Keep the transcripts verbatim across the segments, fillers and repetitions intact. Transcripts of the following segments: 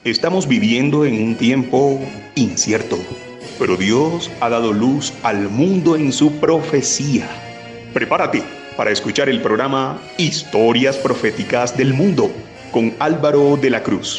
Estamos viviendo en un tiempo incierto, pero Dios ha dado luz al mundo en su profecía. Prepárate para escuchar el programa Historias Proféticas del Mundo con Álvaro de la Cruz.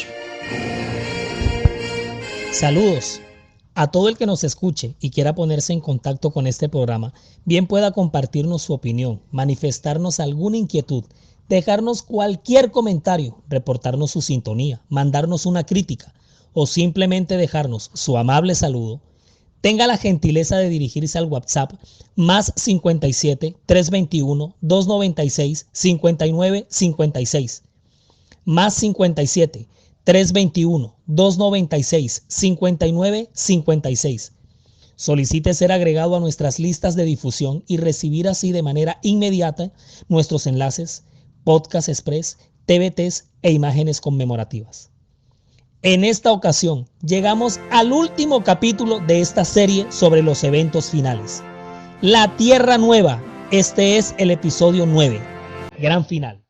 Saludos a todo el que nos escuche y quiera ponerse en contacto con este programa. Bien pueda compartirnos su opinión, manifestarnos alguna inquietud, dejarnos cualquier comentario, reportarnos su sintonía, mandarnos una crítica o simplemente dejarnos su amable saludo. Tenga la gentileza de dirigirse al WhatsApp más cincuenta y siete, trescientos veintiuno, doscientos noventa y seis, cincuenta y nueve cincuenta y seis. Más cincuenta y siete, trescientos veintiuno, doscientos noventa y seis, cincuenta y nueve cincuenta y seis. Solicite ser agregado a nuestras listas de difusión y recibir así de manera inmediata nuestros enlaces, podcast express, T V Ts e imágenes conmemorativas. En esta ocasión llegamos al último capítulo de esta serie sobre los eventos finales. La Tierra Nueva. Este es el episodio nueve. Gran final.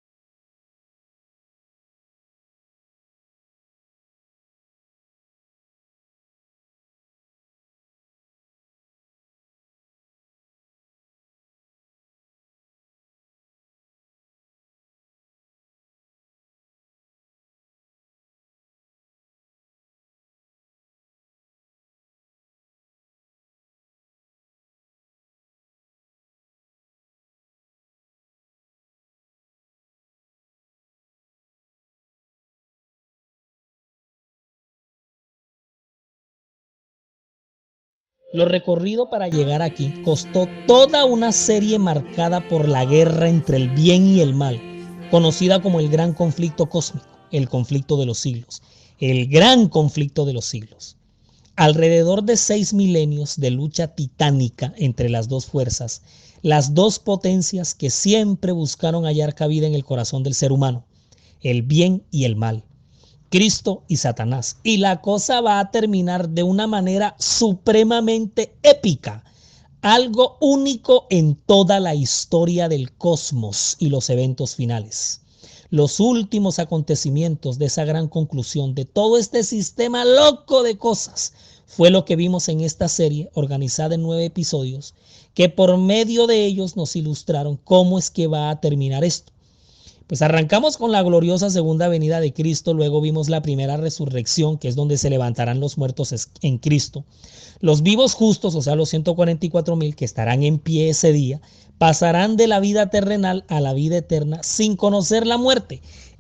Lo recorrido para llegar aquí costó toda una serie marcada por la guerra entre el bien y el mal, conocida como el Gran Conflicto Cósmico, el conflicto de los siglos, el Gran Conflicto de los siglos. Alrededor de seis milenios de lucha titánica entre las dos fuerzas, las dos potencias que siempre buscaron hallar cabida en el corazón del ser humano, el bien y el mal. Cristo y Satanás. Y la cosa va a terminar de una manera supremamente épica. Algo único en toda la historia del cosmos y los eventos finales. Los últimos acontecimientos de esa gran conclusión de todo este sistema loco de cosas fue lo que vimos en esta serie organizada en nueve episodios, que por medio de ellos nos ilustraron cómo es que va a terminar esto. Pues arrancamos con la gloriosa segunda venida de Cristo, luego vimos la primera resurrección, que es donde se levantarán los muertos en Cristo. Los vivos justos, o sea, los ciento cuarenta y cuatro mil que estarán en pie ese día, pasarán de la vida terrenal a la vida eterna sin conocer la muerte.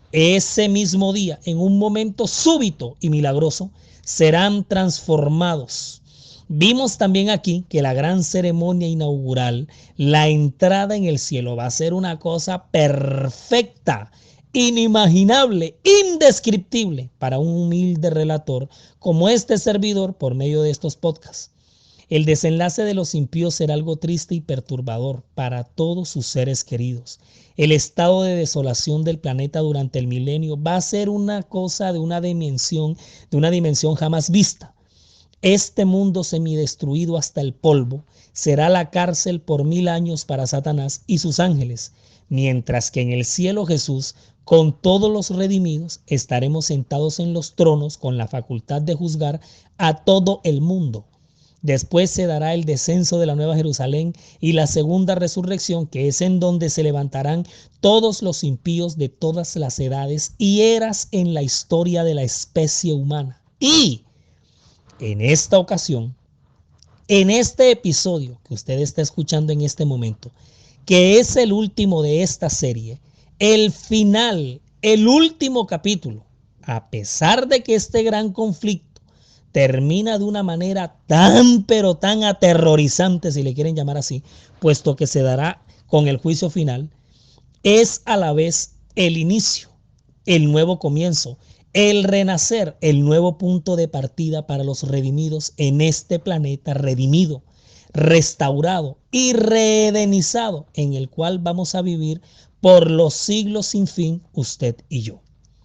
Ese mismo día, en un momento súbito y milagroso, serán transformados. Vimos también aquí que la gran ceremonia inaugural, la entrada en el cielo, va a ser una cosa perfecta, inimaginable, indescriptible para un humilde relator como este servidor por medio de estos podcasts. El desenlace de los impíos será algo triste y perturbador para todos sus seres queridos. El estado de desolación del planeta durante el milenio va a ser una cosa de una dimensión, de una dimensión jamás vista. Este mundo semidestruido hasta el polvo será la cárcel por mil años para Satanás y sus ángeles, mientras que en el cielo Jesús, con todos los redimidos, estaremos sentados en los tronos con la facultad de juzgar a todo el mundo. Después se dará el descenso de la Nueva Jerusalén y la segunda resurrección, que es en donde se levantarán todos los impíos de todas las edades y eras en la historia de la especie humana. Y en esta ocasión, en este episodio que usted está escuchando en este momento, que es el último de esta serie, el final, el último capítulo, a pesar de que este gran conflicto termina de una manera tan pero tan aterrorizante, si le quieren llamar así, puesto que se dará con el juicio final, es a la vez el inicio, el nuevo comienzo, el renacer, el nuevo punto de partida para los redimidos en este planeta redimido, restaurado y reedenizado, en el cual vamos a vivir por los siglos sin fin, usted y yo.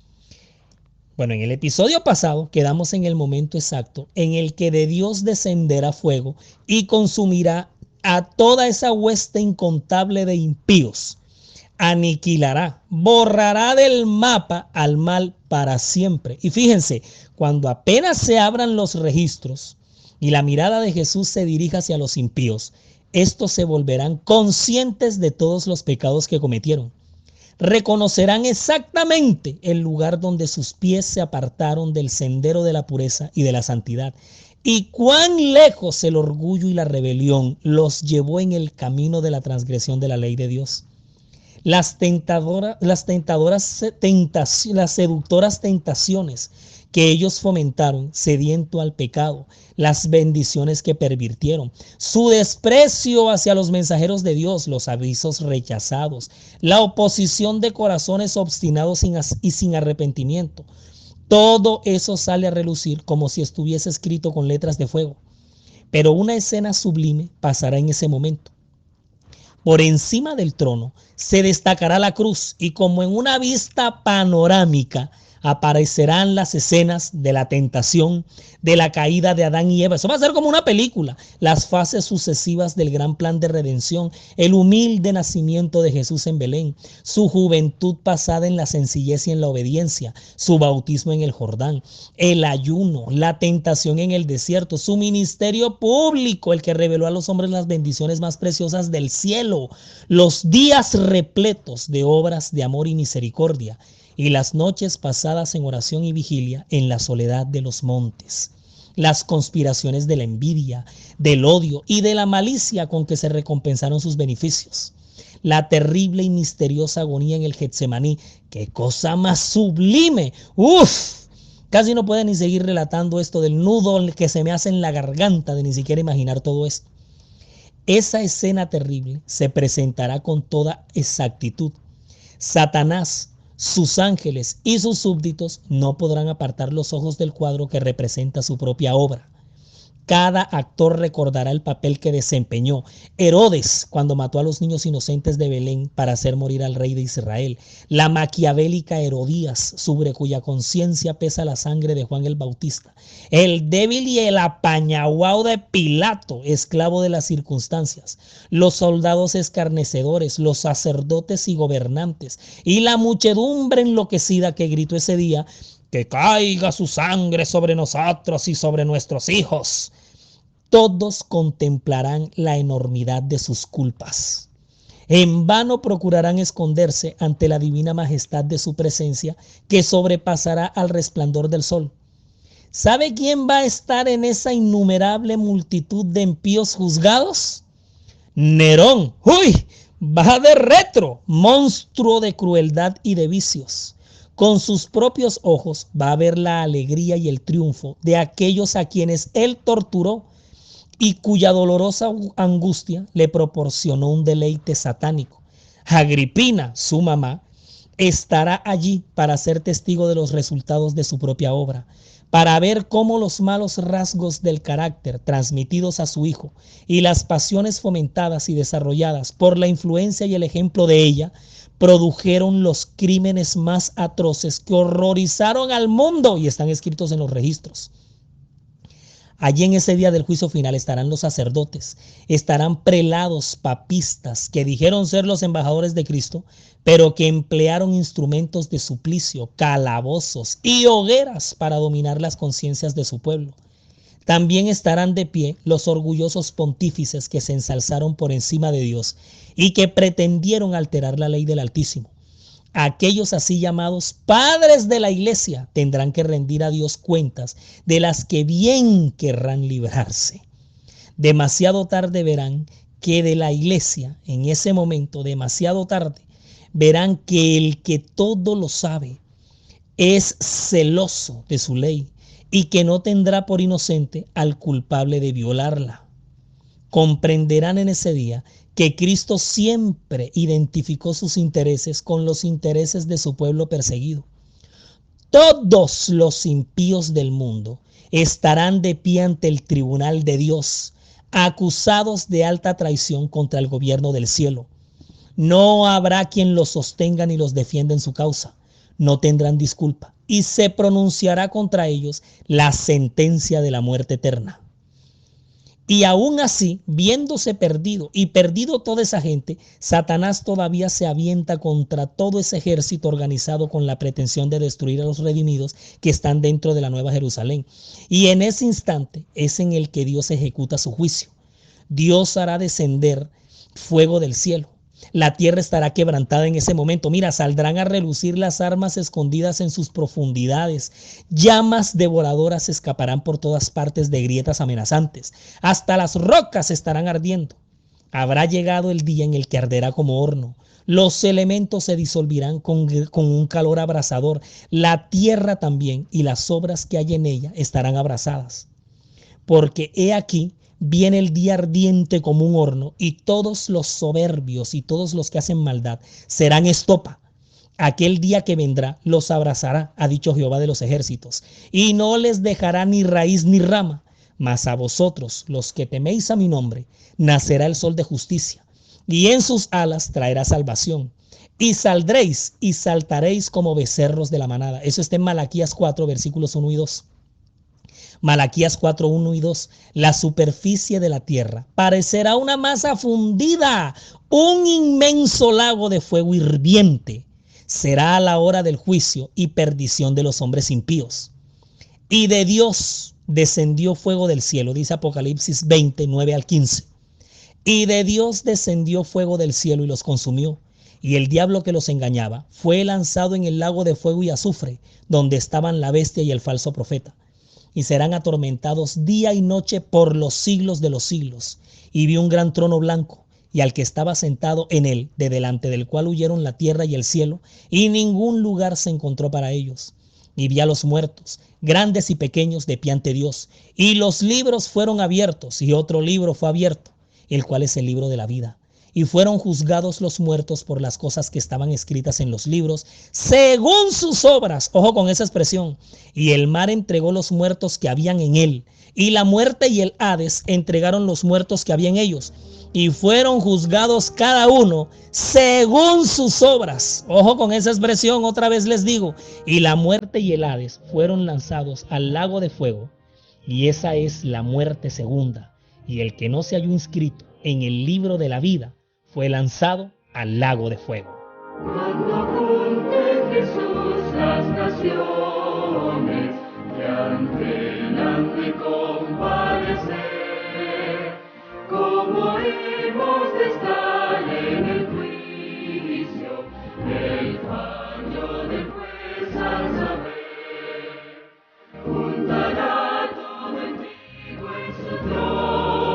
Bueno, en el episodio pasado quedamos en el momento exacto en el que de Dios descenderá fuego y consumirá a toda esa hueste incontable de impíos. Aniquilará, borrará del mapa al mal para siempre. Y fíjense, cuando apenas se abran los registros y la mirada de Jesús se dirija hacia los impíos, estos se volverán conscientes de todos los pecados que cometieron. Reconocerán exactamente el lugar donde sus pies se apartaron del sendero de la pureza y de la santidad, y cuán lejos el orgullo y la rebelión los llevó en el camino de la transgresión de la ley de Dios. Las tentadoras, las tentadoras tentaciones, las seductoras tentaciones que ellos fomentaron, sediento al pecado, las bendiciones que pervirtieron, su desprecio hacia los mensajeros de Dios, los avisos rechazados, la oposición de corazones obstinados y sin arrepentimiento. Todo eso sale a relucir como si estuviese escrito con letras de fuego. Pero una escena sublime pasará en ese momento. Por encima del trono se destacará la cruz y como en una vista panorámica aparecerán las escenas de la tentación, de la caída de Adán y Eva. Eso va a ser como una película. Las fases sucesivas del gran plan de redención, el humilde nacimiento de Jesús en Belén, su juventud pasada en la sencillez y en la obediencia, su bautismo en el Jordán, el ayuno, la tentación en el desierto, su ministerio público, el que reveló a los hombres las bendiciones más preciosas del cielo, los días repletos de obras de amor y misericordia, y las noches pasadas en oración y vigilia en la soledad de los montes, las conspiraciones de la envidia, del odio y de la malicia con que se recompensaron sus beneficios, la terrible y misteriosa agonía en el Getsemaní. ¡Qué cosa más sublime! ¡Uf! Casi no puedo ni seguir relatando esto del nudo que se me hace en la garganta de ni siquiera imaginar todo esto. Esa escena terrible se presentará con toda exactitud. Satanás, sus ángeles y sus súbditos no podrán apartar los ojos del cuadro que representa su propia obra. Cada actor recordará el papel que desempeñó Herodes cuando mató a los niños inocentes de Belén para hacer morir al rey de Israel. La maquiavélica Herodías, sobre cuya conciencia pesa la sangre de Juan el Bautista. El débil y el apañaguao de Pilato, esclavo de las circunstancias. Los soldados escarnecedores, los sacerdotes y gobernantes. Y la muchedumbre enloquecida que gritó ese día: que caiga su sangre sobre nosotros y sobre nuestros hijos. Todos contemplarán la enormidad de sus culpas. En vano procurarán esconderse ante la divina majestad de su presencia, que sobrepasará al resplandor del sol. ¿Sabe quién va a estar en esa innumerable multitud de impíos juzgados? Nerón. ¡Uy! Va de retro, monstruo de crueldad y de vicios. Con sus propios ojos va a ver la alegría y el triunfo de aquellos a quienes él torturó y cuya dolorosa angustia le proporcionó un deleite satánico. Agripina, su mamá, estará allí para ser testigo de los resultados de su propia obra, para ver cómo los malos rasgos del carácter transmitidos a su hijo y las pasiones fomentadas y desarrolladas por la influencia y el ejemplo de ella produjeron los crímenes más atroces que horrorizaron al mundo y están escritos en los registros. Allí en ese día del juicio final estarán los sacerdotes, estarán prelados papistas que dijeron ser los embajadores de Cristo, pero que emplearon instrumentos de suplicio, calabozos y hogueras para dominar las conciencias de su pueblo. También estarán de pie los orgullosos pontífices que se ensalzaron por encima de Dios y que pretendieron alterar la ley del Altísimo. Aquellos así llamados padres de la iglesia tendrán que rendir a Dios cuentas de las que bien querrán librarse. Demasiado tarde verán que de la iglesia, en ese momento, demasiado tarde, verán que el que todo lo sabe es celoso de su ley y que no tendrá por inocente al culpable de violarla. Comprenderán en ese día que Cristo siempre identificó sus intereses con los intereses de su pueblo perseguido. Todos los impíos del mundo estarán de pie ante el tribunal de Dios, acusados de alta traición contra el gobierno del cielo. No habrá quien los sostenga ni los defienda en su causa. No tendrán disculpa y se pronunciará contra ellos la sentencia de la muerte eterna. Y aún así, viéndose perdido y perdido toda esa gente, Satanás todavía se avienta contra todo ese ejército organizado con la pretensión de destruir a los redimidos que están dentro de la Nueva Jerusalén. Y en ese instante es en el que Dios ejecuta su juicio. Dios hará descender fuego del cielo. La tierra estará quebrantada en ese momento. Mira, saldrán a relucir las armas escondidas en sus profundidades. Llamas devoradoras escaparán por todas partes de grietas amenazantes. Hasta las rocas estarán ardiendo. Habrá llegado el día en el que arderá como horno. Los elementos se disolverán con, con un calor abrasador. La tierra también y las obras que hay en ella estarán abrasadas. Porque he aquí, viene el día ardiente como un horno, y todos los soberbios y todos los que hacen maldad serán estopa. Aquel día que vendrá los abrazará, ha dicho Jehová de los ejércitos, y no les dejará ni raíz ni rama. Mas a vosotros, los que teméis a mi nombre, nacerá el sol de justicia, y en sus alas traerá salvación. Y saldréis y saltaréis como becerros de la manada. Eso está en Malaquías cuatro, versículos uno y dos. Malaquías cuatro, uno y dos. La superficie de la tierra parecerá una masa fundida, un inmenso lago de fuego hirviente. Será a la hora del juicio y perdición de los hombres impíos. Y de Dios descendió fuego del cielo, dice Apocalipsis veinte, nueve al quince. Y de Dios descendió fuego del cielo y los consumió. Y el diablo que los engañaba fue lanzado en el lago de fuego y azufre, donde estaban la bestia y el falso profeta. Y serán atormentados día y noche por los siglos de los siglos. Y vi un gran trono blanco, y al que estaba sentado en él, de delante del cual huyeron la tierra y el cielo, y ningún lugar se encontró para ellos. Y vi a los muertos, grandes y pequeños, de pie ante Dios. Y los libros fueron abiertos, y otro libro fue abierto, el cual es el libro de la vida. Y fueron juzgados los muertos por las cosas que estaban escritas en los libros, según sus obras. Ojo con esa expresión. Y el mar entregó los muertos que habían en él. Y la muerte y el Hades entregaron los muertos que había en ellos. Y fueron juzgados cada uno según sus obras. Ojo con esa expresión, otra vez les digo. Y la muerte y el Hades fueron lanzados al lago de fuego. Y esa es la muerte segunda. Y el que no se halló inscrito en el libro de la vida fue lanzado al lago de fuego. Cuando junte Jesús las naciones que anhelan de compadecer, como hemos de estar en el juicio del fallo del juez al saber, juntará todo en trigo en su trono.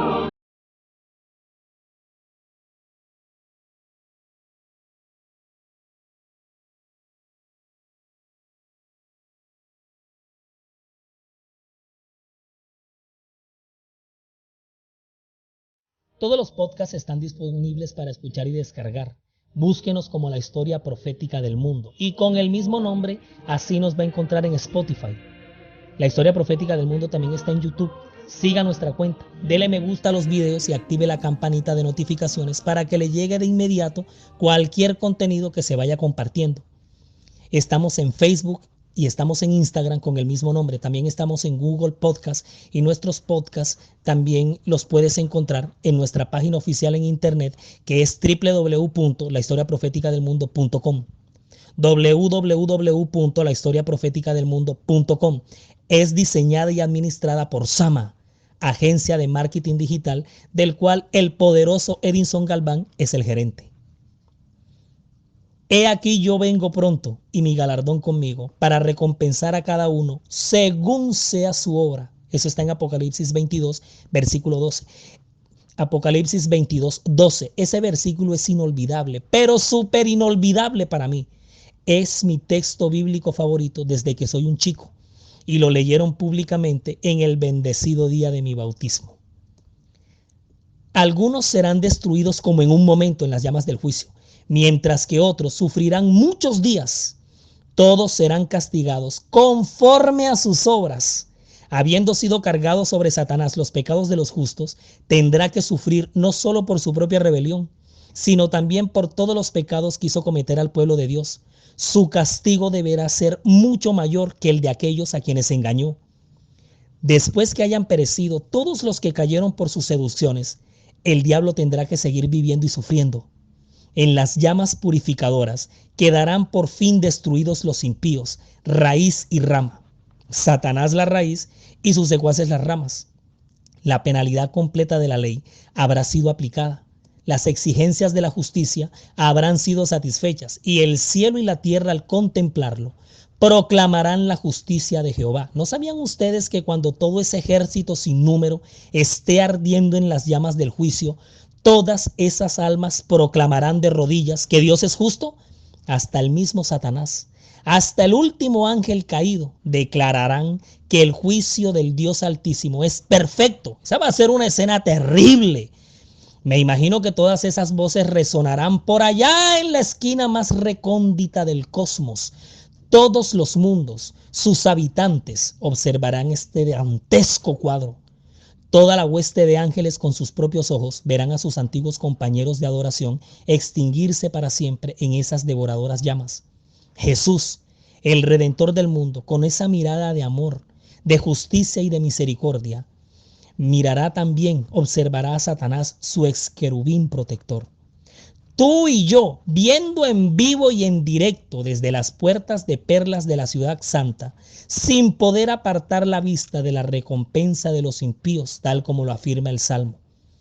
Todos los podcasts están disponibles para escuchar y descargar. Búsquenos como La Historia Profética del Mundo. Y con el mismo nombre, así nos va a encontrar en Spotify. La Historia Profética del Mundo también está en YouTube. Siga nuestra cuenta, dele me gusta a los videos y active la campanita de notificaciones para que le llegue de inmediato cualquier contenido que se vaya compartiendo. Estamos en Facebook y estamos en Instagram con el mismo nombre. También estamos en Google Podcast y nuestros podcasts también los puedes encontrar en nuestra página oficial en internet, que es doble u doble u doble u punto la historia profética del mundo punto com. doble u doble u doble u punto la historia profética del mundo punto com. Es diseñada y administrada por Sama, agencia de marketing digital, del cual el poderoso Edinson Galván es el gerente. He aquí yo vengo pronto y mi galardón conmigo para recompensar a cada uno según sea su obra. Eso está en Apocalipsis veintidós, versículo doce. Apocalipsis veintidós, doce. Ese versículo es inolvidable, pero súper inolvidable para mí. Es mi texto bíblico favorito desde que soy un chico y lo leyeron públicamente en el bendecido día de mi bautismo. Algunos serán destruidos como en un momento en las llamas del juicio, mientras que otros sufrirán muchos días. Todos serán castigados conforme a sus obras. Habiendo sido cargados sobre Satanás los pecados de los justos, tendrá que sufrir no solo por su propia rebelión, sino también por todos los pecados que hizo cometer al pueblo de Dios. Su castigo deberá ser mucho mayor que el de aquellos a quienes engañó. Después que hayan perecido todos los que cayeron por sus seducciones, el diablo tendrá que seguir viviendo y sufriendo. En las llamas purificadoras quedarán por fin destruidos los impíos, raíz y rama. Satanás la raíz y sus secuaces las ramas. La penalidad completa de la ley habrá sido aplicada. Las exigencias de la justicia habrán sido satisfechas y el cielo y la tierra al contemplarlo proclamarán la justicia de Jehová. ¿No sabían ustedes que cuando todo ese ejército sin número esté ardiendo en las llamas del juicio, todas esas almas proclamarán de rodillas que Dios es justo? Hasta el mismo Satanás, hasta el último ángel caído, declararán que el juicio del Dios Altísimo es perfecto. Esa va a ser una escena terrible. Me imagino que todas esas voces resonarán por allá en la esquina más recóndita del cosmos. Todos los mundos, sus habitantes, observarán este dantesco cuadro. Toda la hueste de ángeles con sus propios ojos verán a sus antiguos compañeros de adoración extinguirse para siempre en esas devoradoras llamas. Jesús, el Redentor del mundo, con esa mirada de amor, de justicia y de misericordia, mirará también, observará a Satanás, su ex querubín protector. Tú y yo, viendo en vivo y en directo desde las puertas de perlas de la ciudad santa, sin poder apartar la vista de la recompensa de los impíos, tal como lo afirma el Salmo.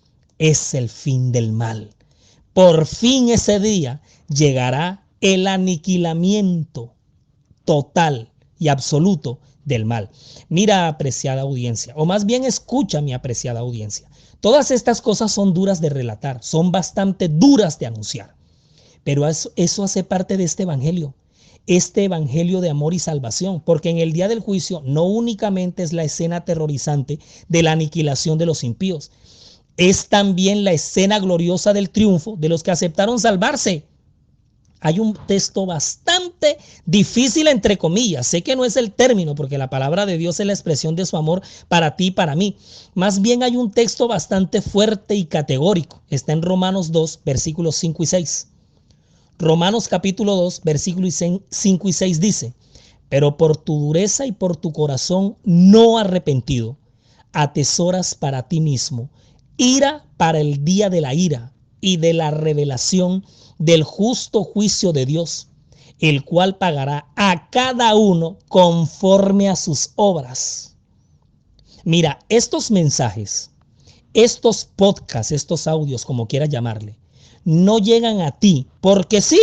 Es el fin del mal. Por fin ese día llegará el aniquilamiento total y absoluto del mal. Mira, apreciada audiencia, o más bien escucha, mi apreciada audiencia. Todas estas cosas son duras de relatar, son bastante duras de anunciar, pero eso, eso hace parte de este evangelio, este evangelio de amor y salvación, porque en el día del juicio no únicamente es la escena aterrorizante de la aniquilación de los impíos, es también la escena gloriosa del triunfo de los que aceptaron salvarse. Hay un texto bastante difícil, entre comillas. Sé que no es el término, porque la palabra de Dios es la expresión de su amor para ti y para mí. Más bien hay un texto bastante fuerte y categórico. Está en Romanos dos, versículos cinco y seis. Romanos capítulo dos, versículos cinco y seis dice: pero por tu dureza y por tu corazón no arrepentido, atesoras para ti mismo ira para el día de la ira y de la revelación del justo juicio de Dios, el cual pagará a cada uno conforme a sus obras. Mira, estos mensajes, estos podcasts, estos audios, como quieras llamarle, no llegan a ti porque sí,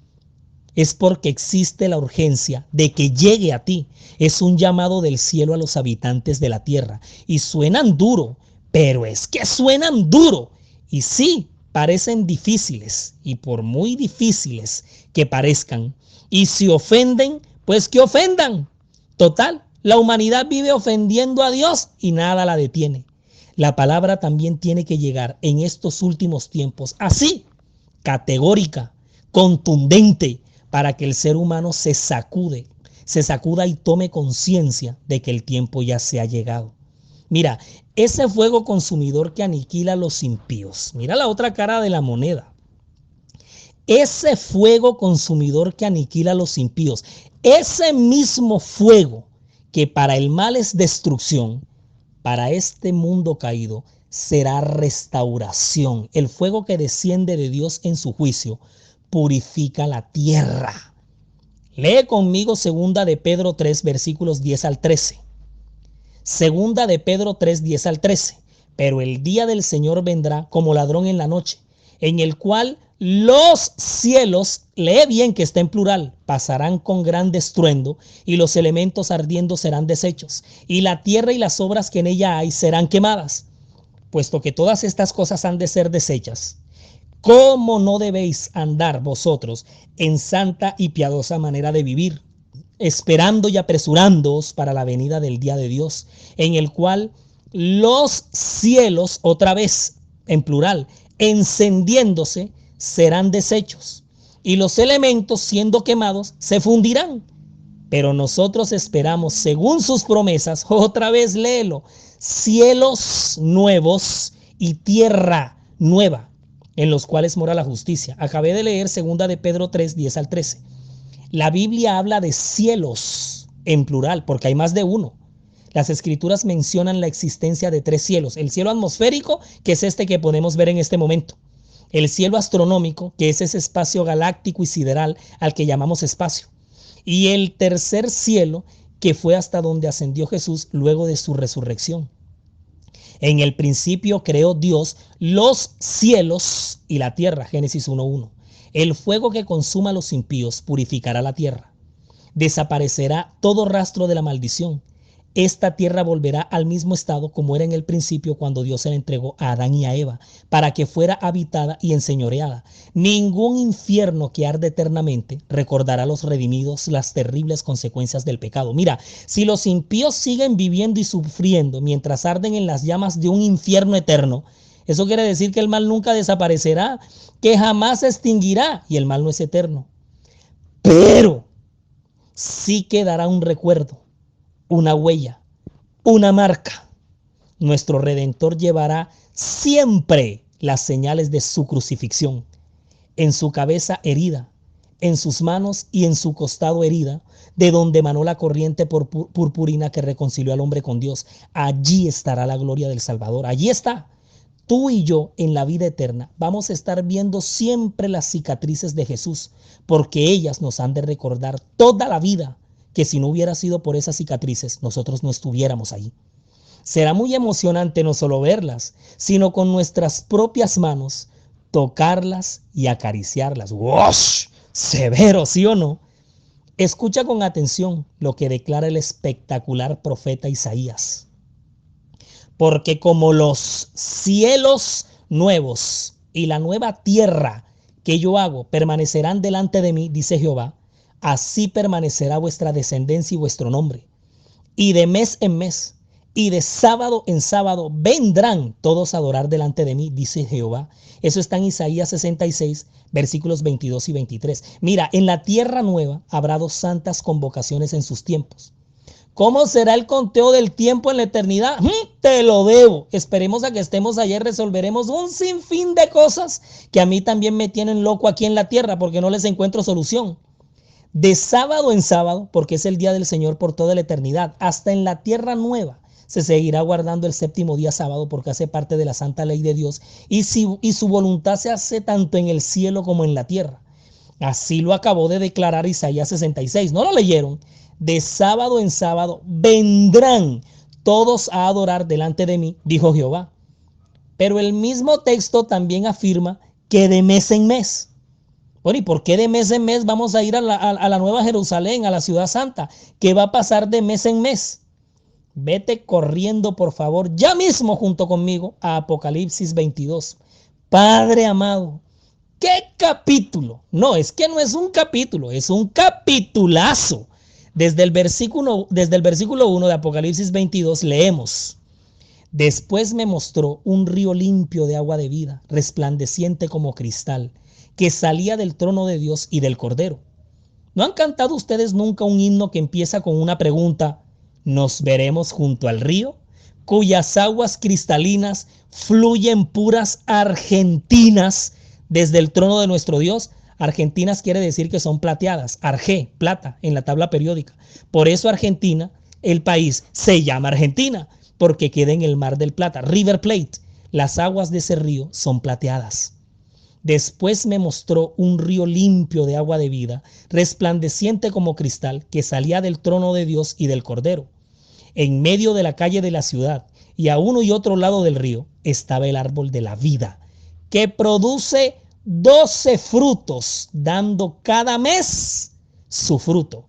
es porque existe la urgencia de que llegue a ti. Es un llamado del cielo a los habitantes de la tierra y suenan duro, pero es que suenan duro. Y sí, parecen difíciles, y por muy difíciles que parezcan, y si ofenden, pues que ofendan. Total, la humanidad vive ofendiendo a Dios y nada la detiene. La palabra también tiene que llegar en estos últimos tiempos así, categórica, contundente, para que el ser humano se sacude, se sacuda y tome conciencia de que el tiempo ya se ha llegado. Mira, ese fuego consumidor que aniquila a los impíos. Mira la otra cara de la moneda. Ese fuego consumidor que aniquila a los impíos. Ese mismo fuego que para el mal es destrucción, para este mundo caído será restauración. El fuego que desciende de Dios en su juicio purifica la tierra. Lee conmigo segunda de Pedro tres, versículos diez al trece. Segunda de Pedro tres, diez al trece. Pero el día del Señor vendrá como ladrón en la noche, en el cual los cielos, lee bien que está en plural, pasarán con gran estruendo, y los elementos ardiendo serán deshechos, y la tierra y las obras que en ella hay serán quemadas. Puesto que todas estas cosas han de ser deshechas, ¿cómo no debéis andar vosotros en santa y piadosa manera de vivir, esperando y apresurándoos para la venida del día de Dios, en el cual los cielos, otra vez en plural, encendiéndose, serán deshechos, y los elementos siendo quemados se fundirán? Pero nosotros esperamos, según sus promesas, otra vez léelo, cielos nuevos y tierra nueva, en los cuales mora la justicia. Acabé de leer segunda de Pedro tres, diez al trece. La Biblia habla de cielos en plural, porque hay más de uno. Las escrituras mencionan la existencia de tres cielos. El cielo atmosférico, que es este que podemos ver en este momento. El cielo astronómico, que es ese espacio galáctico y sideral al que llamamos espacio. Y el tercer cielo, que fue hasta donde ascendió Jesús luego de su resurrección. En el principio creó Dios los cielos y la tierra, Génesis uno uno. El fuego que consuma a los impíos purificará la tierra. Desaparecerá todo rastro de la maldición. Esta tierra volverá al mismo estado como era en el principio cuando Dios se la entregó a Adán y a Eva, para que fuera habitada y enseñoreada. Ningún infierno que arde eternamente recordará a los redimidos las terribles consecuencias del pecado. Mira, si los impíos siguen viviendo y sufriendo mientras arden en las llamas de un infierno eterno, eso quiere decir que el mal nunca desaparecerá, que jamás se extinguirá, y el mal no es eterno. Pero sí quedará un recuerdo, una huella, una marca. Nuestro Redentor llevará siempre las señales de su crucifixión. En su cabeza herida, en sus manos y en su costado herida, de donde emanó la corriente purpurina que reconcilió al hombre con Dios. Allí estará la gloria del Salvador. Allí está. Tú y yo en la vida eterna vamos a estar viendo siempre las cicatrices de Jesús, porque ellas nos han de recordar toda la vida que si no hubiera sido por esas cicatrices, nosotros no estuviéramos ahí. Será muy emocionante no solo verlas, sino con nuestras propias manos tocarlas y acariciarlas. ¡Wosh! Severo, ¿sí o no? Escucha con atención lo que declara el espectacular profeta Isaías. Porque como los cielos nuevos y la nueva tierra que yo hago permanecerán delante de mí, dice Jehová, así permanecerá vuestra descendencia y vuestro nombre. Y de mes en mes, y de sábado en sábado, vendrán todos a adorar delante de mí, dice Jehová. Eso está en Isaías sesenta y seis, versículos veintidós y veintitrés. Mira, en la tierra nueva habrá dos santas convocaciones en sus tiempos. ¿Cómo será el conteo del tiempo en la eternidad? ¡Mm! Te lo debo. Esperemos a que estemos allá y resolveremos un sinfín de cosas que a mí también me tienen loco aquí en la tierra porque no les encuentro solución. De sábado en sábado, porque es el día del Señor por toda la eternidad, hasta en la tierra nueva se seguirá guardando el séptimo día sábado porque hace parte de la santa ley de Dios y, si, y su voluntad se hace tanto en el cielo como en la tierra. Así lo acabó de declarar Isaías sesenta y seis. ¿No lo leyeron? De sábado en sábado vendrán todos a adorar delante de mí, dijo Jehová. Pero el mismo texto también afirma que de mes en mes. Bueno, ¿y por qué de mes en mes vamos a ir a la, a, a la Nueva Jerusalén, a la Ciudad Santa? ¿Qué va a pasar de mes en mes? Vete corriendo, por favor, ya mismo junto conmigo a Apocalipsis veintidós. Padre amado, ¿qué capítulo? No, es que no es un capítulo, es un capitulazo. Desde el versículo, desde el versículo uno de Apocalipsis veintidós leemos: Después me mostró un río limpio de agua de vida, resplandeciente como cristal, que salía del trono de Dios y del Cordero. ¿No han cantado ustedes nunca un himno que empieza con una pregunta? ¿Nos veremos junto al río, cuyas aguas cristalinas fluyen puras argentinas desde el trono de nuestro Dios? Argentinas quiere decir que son plateadas, argé, plata, en la tabla periódica. Por eso Argentina, el país, se llama Argentina, porque queda en el Mar del Plata, River Plate. Las aguas de ese río son plateadas. Después me mostró un río limpio de agua de vida, resplandeciente como cristal, que salía del trono de Dios y del Cordero. En medio de la calle de la ciudad y a uno y otro lado del río estaba el árbol de la vida, que produce doce frutos, dando cada mes su fruto.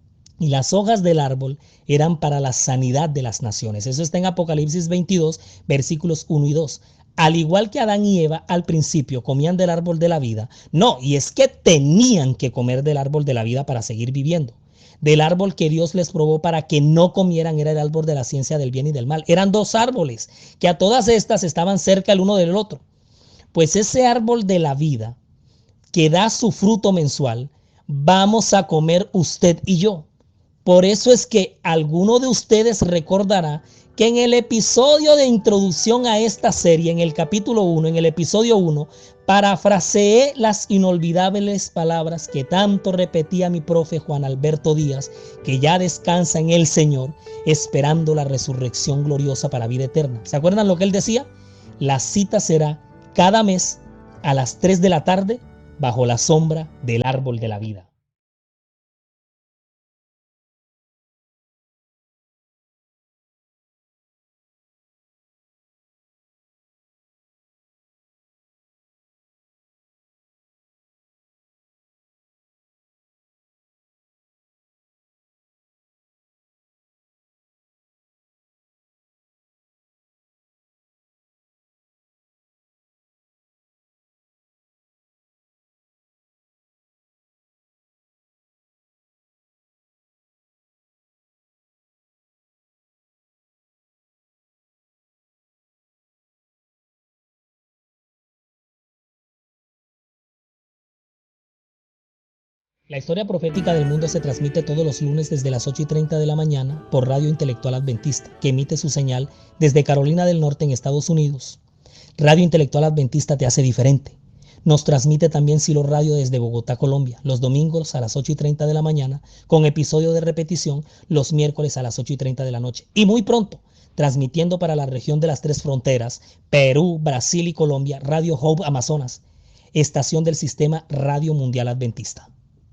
Y las hojas del árbol eran para la sanidad de las naciones. Eso está en Apocalipsis veintidós, versículos uno y dos. Al igual que Adán y Eva al principio comían del árbol de la vida, no, y es que tenían que comer del árbol de la vida para seguir viviendo. Del árbol que Dios les probó para que no comieran era el árbol de la ciencia del bien y del mal. Eran dos árboles que a todas estas estaban cerca el uno del otro. Pues ese árbol de la vida que da su fruto mensual, vamos a comer usted y yo. Por eso es que alguno de ustedes recordará que en el episodio de introducción a esta serie, en el capítulo uno, en el episodio uno, Parafraseé las inolvidables palabras que tanto repetía mi profe Juan Alberto Díaz, que ya descansa en el Señor, esperando la resurrección gloriosa para vida eterna. ¿Se acuerdan lo que él decía? La cita será cada mes a las tres de la tarde bajo la sombra del árbol de la vida. La historia profética del mundo se transmite todos los lunes desde las ocho y treinta de la mañana por Radio Intelectual Adventista, que emite su señal desde Carolina del Norte en Estados Unidos. Radio Intelectual Adventista te hace diferente. Nos transmite también Silo Radio desde Bogotá, Colombia, los domingos a las ocho y treinta de la mañana, con episodio de repetición los miércoles a las ocho y treinta de la noche. Y muy pronto, transmitiendo para la región de las Tres Fronteras, Perú, Brasil y Colombia, Radio Hope Amazonas, estación del Sistema Radio Mundial Adventista.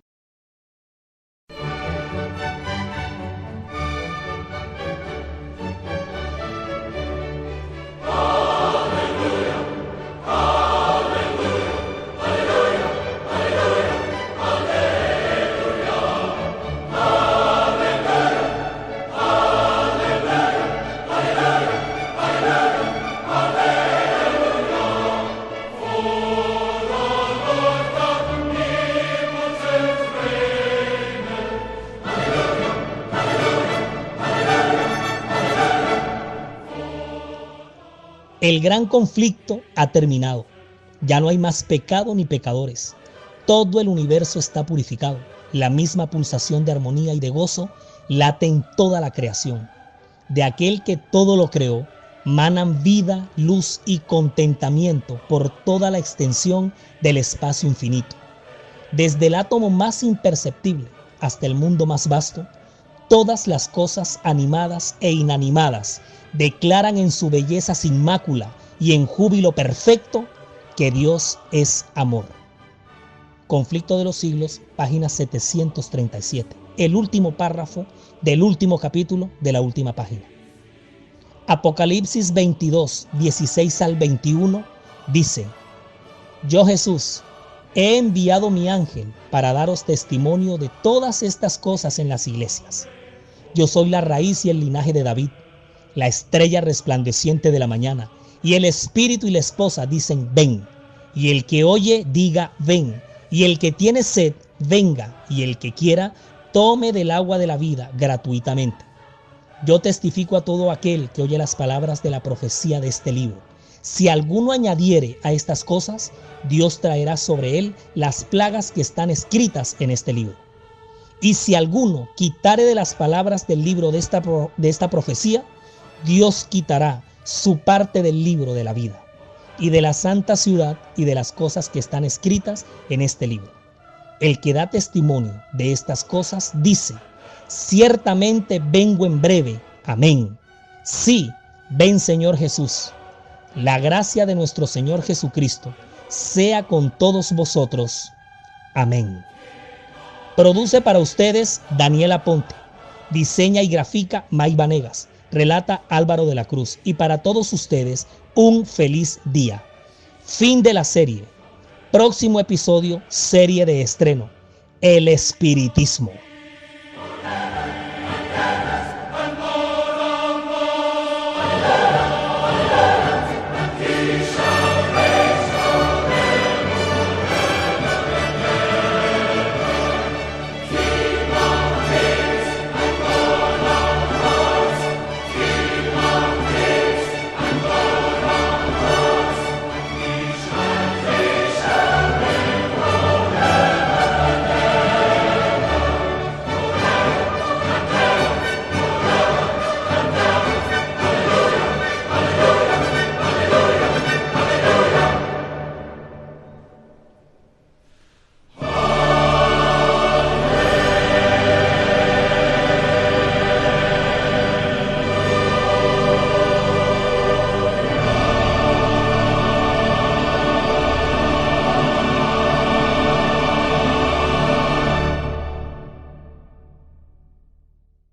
El gran conflicto ha terminado. Ya no hay más pecado ni pecadores. Todo el universo está purificado. La misma pulsación de armonía y de gozo late en toda la creación. De aquel que todo lo creó, manan vida, luz y contentamiento por toda la extensión del espacio infinito. Desde el átomo más imperceptible hasta el mundo más vasto, todas las cosas animadas e inanimadas declaran en su belleza sin mácula y en júbilo perfecto que Dios es amor. Conflicto de los siglos, página setecientos treinta y siete. El último párrafo del último capítulo de la última página. Apocalipsis veintidós, dieciséis al veintiuno dice: Yo, Jesús, he enviado mi ángel para daros testimonio de todas estas cosas en las iglesias. Yo soy la raíz y el linaje de David, la estrella resplandeciente de la mañana, y el espíritu y la esposa dicen ven, y el que oye diga ven, y el que tiene sed venga, y el que quiera tome del agua de la vida gratuitamente. Yo testifico a todo aquel que oye las palabras de la profecía de este libro. Si alguno añadiere a estas cosas, Dios traerá sobre él las plagas que están escritas en este libro. Y si alguno quitare de las palabras del libro de esta, de esta profecía, Dios quitará su parte del libro de la vida, y de la santa ciudad y de las cosas que están escritas en este libro. El que da testimonio de estas cosas dice: ciertamente vengo en breve. Amén. Sí, ven Señor Jesús. La gracia de nuestro Señor Jesucristo sea con todos vosotros. Amén. Produce para ustedes Daniela Ponte. Diseña y grafica May Vanegas. Relata Álvaro de la Cruz. Y para todos ustedes, un feliz día. Fin de la serie. Próximo episodio, serie de estreno: el espiritismo.